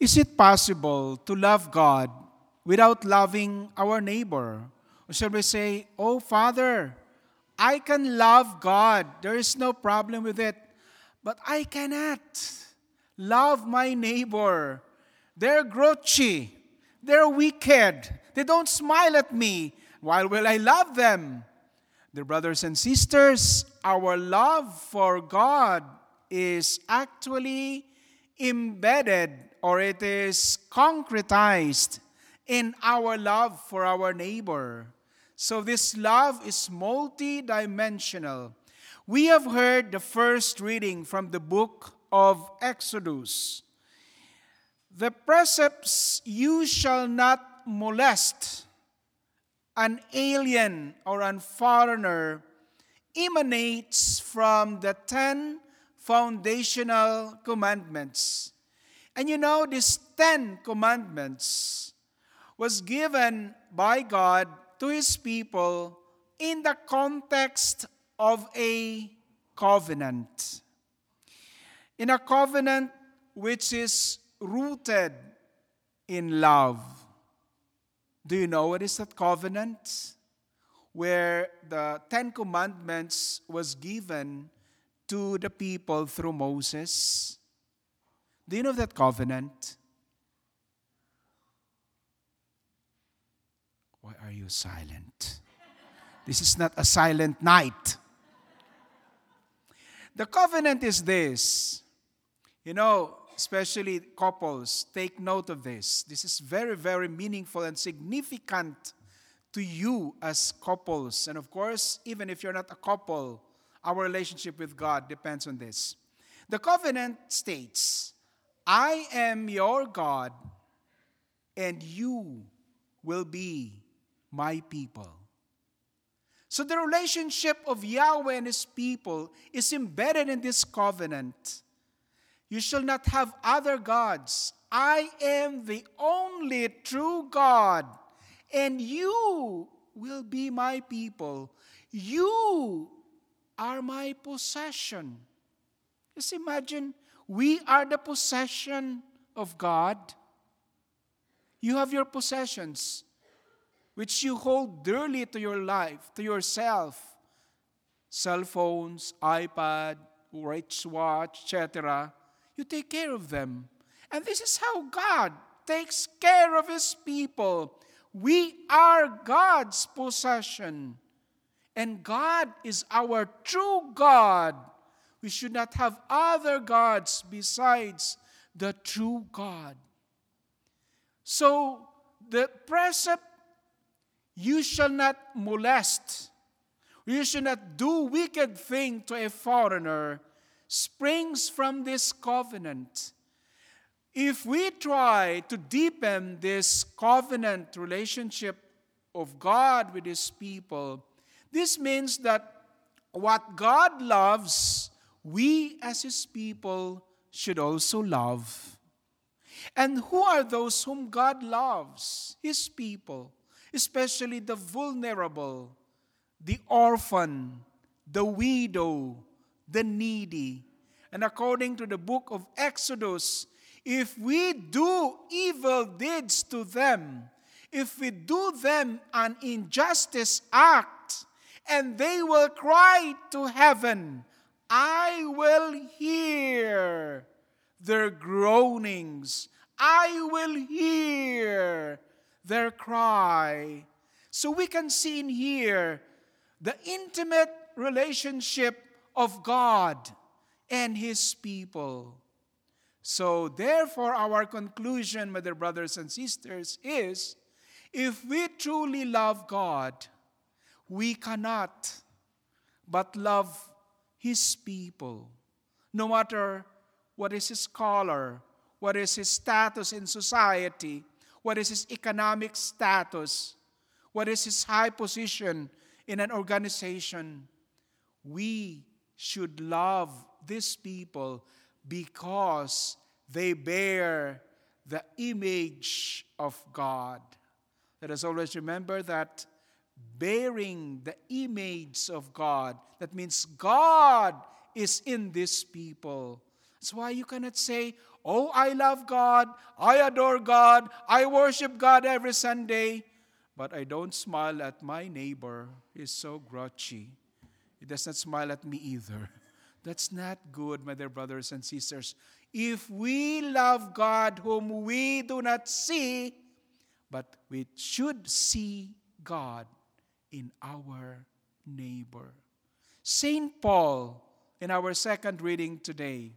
Is it possible to love God without loving our neighbor? Or shall we say, "Oh, Father, I can love God. There is no problem with it. But I cannot love my neighbor. They're grouchy. They're wicked. They don't smile at me. Why will I love them?" Dear brothers and sisters, our love for God is actually embedded, or it is concretized in our love for our neighbor. So this love is multidimensional. We have heard the first reading from the book of Exodus. The precepts, "You shall not molest an alien or a foreigner," emanates from the 10 foundational commandments. And you know, these 10 commandments was given by God to His people in the context of a covenant. In a covenant which is rooted in love. Do you know what is that covenant? Where the 10 commandments was given to the people through Moses. Do you know that covenant? Why are you silent? This is not a silent night. The covenant is this. You know, especially couples, take note of this. This is very, very meaningful and significant to you as couples. And of course, even if you're not a couple, our relationship with God depends on this. The covenant states, "I am your God, and you will be my people." So the relationship of Yahweh and His people is embedded in this covenant. "You shall not have other gods. I am the only true God, and you will be my people. You are my possession." Just imagine, we are the possession of God. You have your possessions, which you hold dearly to your life, to yourself. Cell phones, iPad, watch, etc. You take care of them. And this is how God takes care of His people. We are God's possession. And God is our true God. We should not have other gods besides the true God. So, the precept, "You shall not molest," you should not do wicked thing to a foreigner, springs from this covenant. If we try to deepen this covenant relationship of God with His people, this means that what God loves, we as His people should also love. And who are those whom God loves? His people, especially the vulnerable, the orphan, the widow, the needy. And according to the book of Exodus, if we do evil deeds to them, if we do them an injustice act, and they will cry to heaven, I will hear their groanings. I will hear their cry. So we can see in here the intimate relationship of God and His people. So therefore, our conclusion, my dear brothers and sisters, is if we truly love God, we cannot but love His people. No matter what is his color, what is his status in society, what is his economic status, what is his high position in an organization, we should love these people because they bear the image of God. Let us always remember that bearing the image of God, that means God is in these people. That's why you cannot say, Oh, I love God, I adore God, I worship God every Sunday, but I don't smile at my neighbor. He's so grouchy. He does not smile at me either. That's not good, my dear brothers and sisters. If we love God whom we do not see, but we should see God in our neighbor. St. Paul, in our second reading today,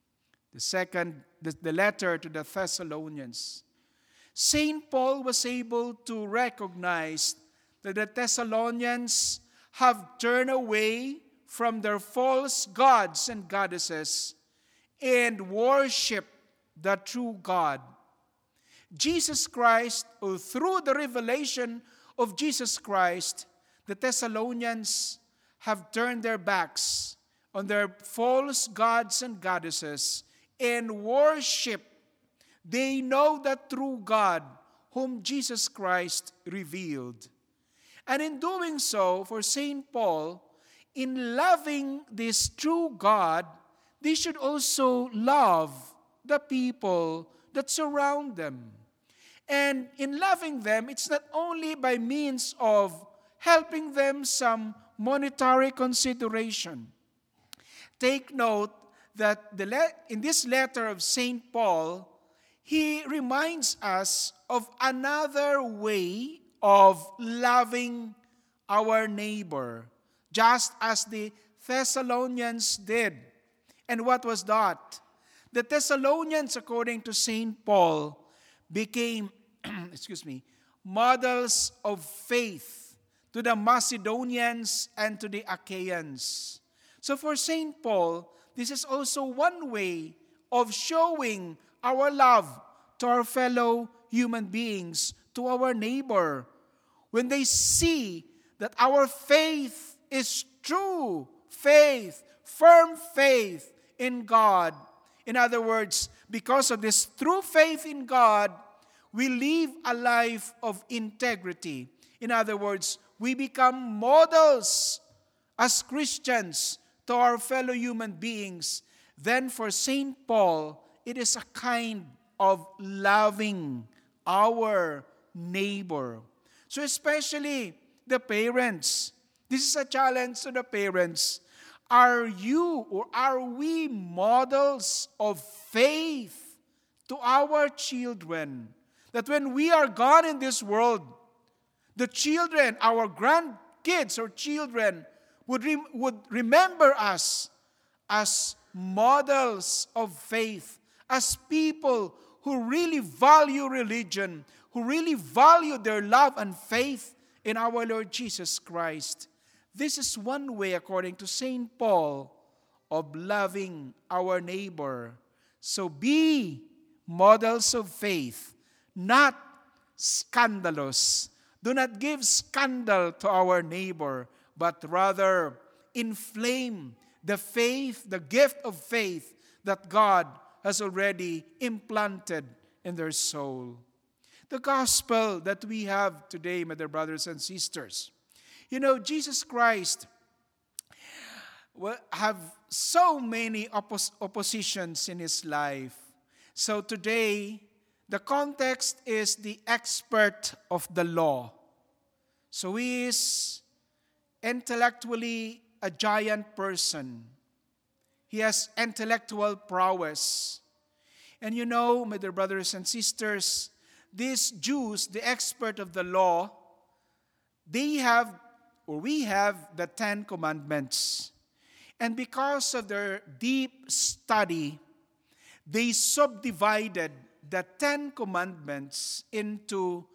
the letter to the Thessalonians, St. Paul was able to recognize that the Thessalonians have turned away from their false gods and goddesses and worship the true God. Jesus Christ, or through the revelation of Jesus Christ, the Thessalonians have turned their backs on their false gods and goddesses and worship. They know the true God whom Jesus Christ revealed. And in doing so, for St. Paul, in loving this true God, they should also love the people that surround them. And in loving them, it's not only by means of helping them some monetary consideration. Take note that in this letter of St. Paul, he reminds us of another way of loving our neighbor, just as the Thessalonians did. And what was that? The Thessalonians, according to St. Paul, became models of faith to the Macedonians and to the Achaeans. So for St. Paul, this is also one way of showing our love to our fellow human beings, to our neighbor. When they see that our faith is true faith, firm faith in God. In other words, because of this true faith in God, we live a life of integrity. In other words, we become models as Christians to our fellow human beings. Then for St. Paul, it is a kind of loving our neighbor. So especially the parents, this is a challenge to the parents. Are you or are we models of faith to our children? That when we are gone in this world, the children, our grandkids or children, would remember us as models of faith, as people who really value religion, who really value their love and faith in our Lord Jesus Christ. This is one way, according to St. Paul, of loving our neighbor. So be models of faith, not scandalous. Do not give scandal to our neighbor, but rather inflame the faith, the gift of faith that God has already implanted in their soul. The gospel that we have today, my dear brothers and sisters, Jesus Christ will have so many oppositions in his life. So today, the context is the expert of the law. So he is intellectually a giant person. He has intellectual prowess. And my dear brothers and sisters, these Jews, the expert of the law, we have the 10 Commandments. And because of their deep study, they subdivided the 10 Commandments into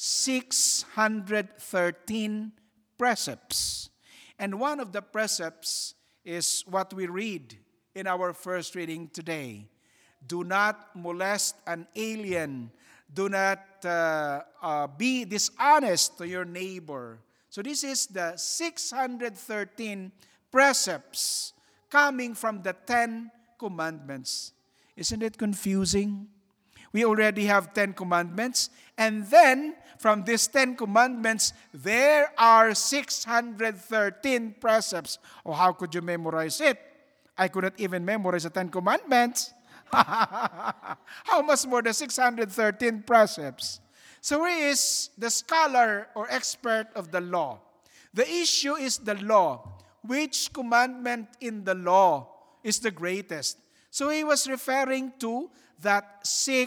613 precepts. And one of the precepts is what we read in our first reading today. Do not molest an alien. Do not be dishonest to your neighbor. So this is the 613 precepts coming from the 10 Commandments. Isn't it confusing? We already have 10 Commandments, and then from these 10 Commandments, there are 613 precepts. Oh, how could you memorize it? I could not even memorize the 10 Commandments. How much more the 613 precepts? So he is the scholar or expert of the law. The issue is the law. Which commandment in the law is the greatest? So he was referring to that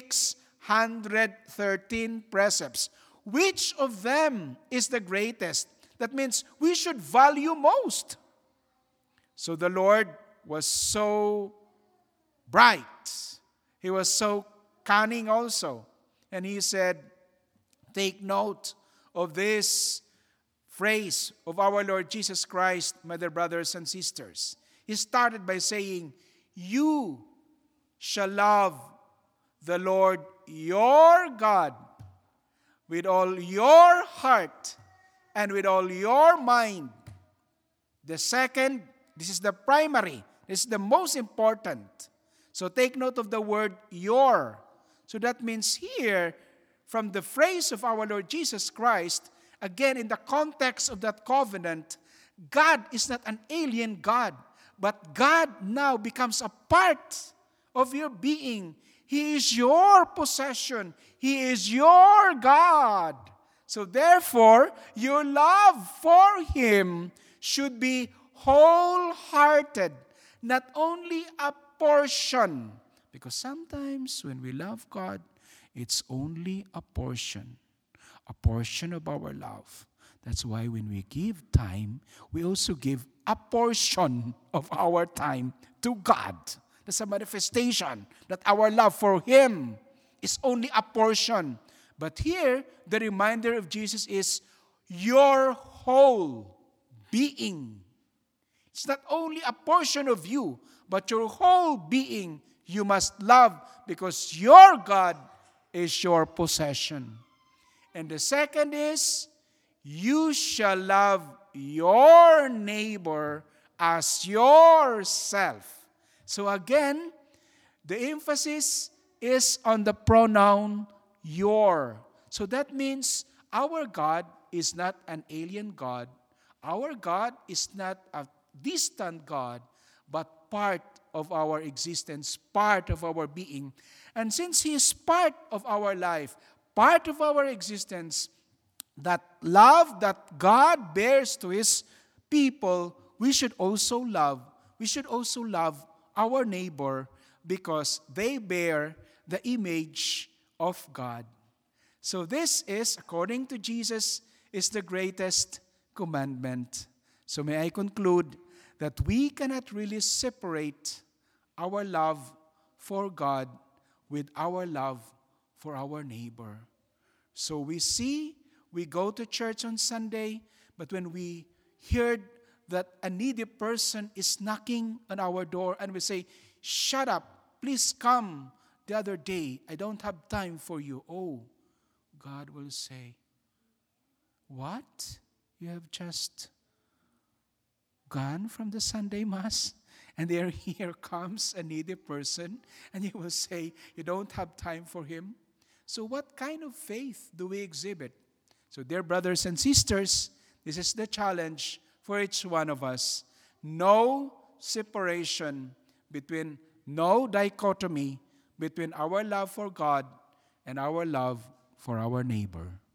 613 precepts. Which of them is the greatest? That means we should value most. So the Lord was so bright. He was so cunning also. And he said, take note of this phrase of our Lord Jesus Christ, my dear brothers and sisters. He started by saying, you shall love the Lord your God with all your heart and with all your mind. The second, this is the primary, this is the most important. So take note of the word your. So that means here, from the phrase of our Lord Jesus Christ, again, in the context of that covenant, God is not an alien God, but God now becomes a part of your being. He is your possession. He is your God. So therefore, your love for Him should be wholehearted, not only a portion. Because sometimes when we love God, it's only a portion of our love. That's why when we give time, we also give a portion of our time to God. That's a manifestation that our love for Him is only a portion. But here, the reminder of Jesus is your whole being. It's not only a portion of you, but your whole being you must love because your God is your possession. And the second is, you shall love your neighbor as yourself. So again, the emphasis is on the pronoun your. So that means our God is not an alien God. Our God is not a distant God, but part of our existence, part of our being. And since He is part of our life, part of our existence, that love that God bears to His people, we should also love. We should also love our neighbor because they bear the image of God. So this is, according to Jesus, is the greatest commandment. So may I conclude that we cannot really separate our love for God with our love for our neighbor. So we see, we go to church on Sunday, but when we heard that a needy person is knocking on our door and we say, shut up, please come the other day, I don't have time for you. Oh, God will say, what? You have just gone from the Sunday Mass? And here comes a needy person, and you will say, you don't have time for him? So what kind of faith do we exhibit? So dear brothers and sisters, this is the challenge for each one of us. No separation between, no dichotomy between our love for God and our love for our neighbor.